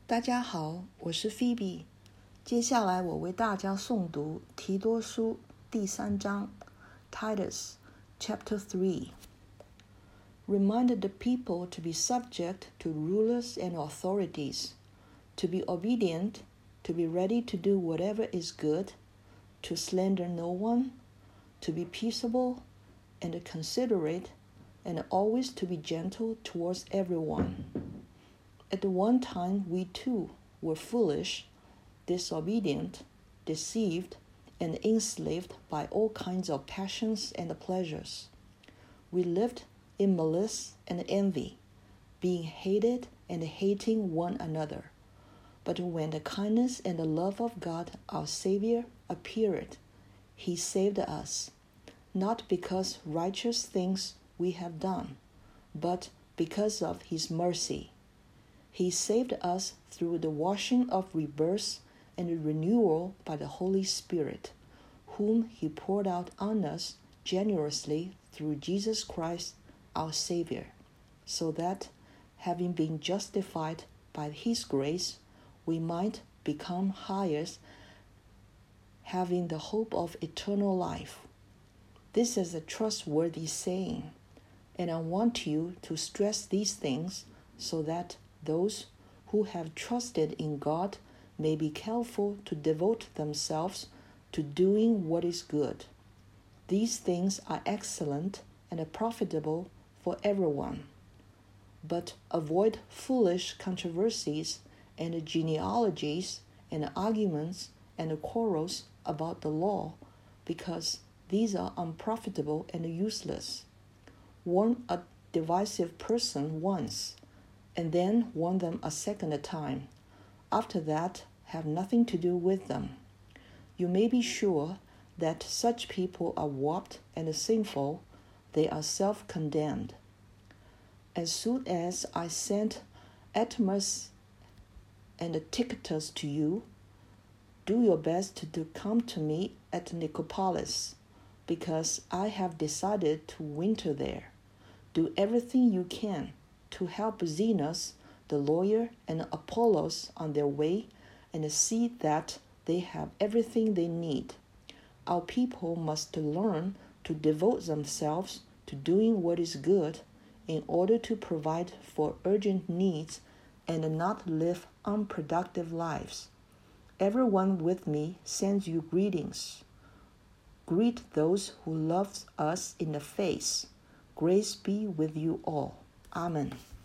大家好，我是 Phoebe。接下来我为大家诵读提多书第3章 Titus Chapter 3. Reminded the people to be subject to rulers and authorities, to be obedient, to be ready to do whatever is good, to slander no one, to be peaceable and considerate, and always to be gentle towards everyone. At one time we too were foolish, disobedient, deceived, and enslaved by all kinds of passions and pleasures. We lived in malice and envy, being hated and hating one another. But when the kindness and the love of God our Savior appeared, He saved us, not because righteous things we have done, but because of His mercy. He saved us through the washing of rebirth and renewal by the Holy Spirit, whom He poured out on us generously through Jesus Christ our Savior, so that, having been justified by His grace, we might become heirs, having the hope of eternal life. This is a trustworthy saying, and I want you to stress these things so that those who have trusted in God may be careful to devote themselves to doing what is good. These things are excellent and profitable for everyone. But avoid foolish controversies and genealogies and arguments and quarrels about the law, because these are unprofitable and useless. Warn a divisive person once, and then warn them a second time. After that, have nothing to do with them. You may be sure that such people are warped and sinful. They are self-condemned. As soon as I sent Artemas and Tychicus to you, do your best to come to me at Nicopolis, because I have decided to winter there. Do everything you can to help Zenos, the lawyer, and Apollos on their way, and see that they have everything they need. Our people must learn to devote themselves to doing what is good in order to provide for urgent needs and not live unproductive lives. Everyone with me sends you greetings. Greet those who love us in the faith. Grace be with you all. Amen.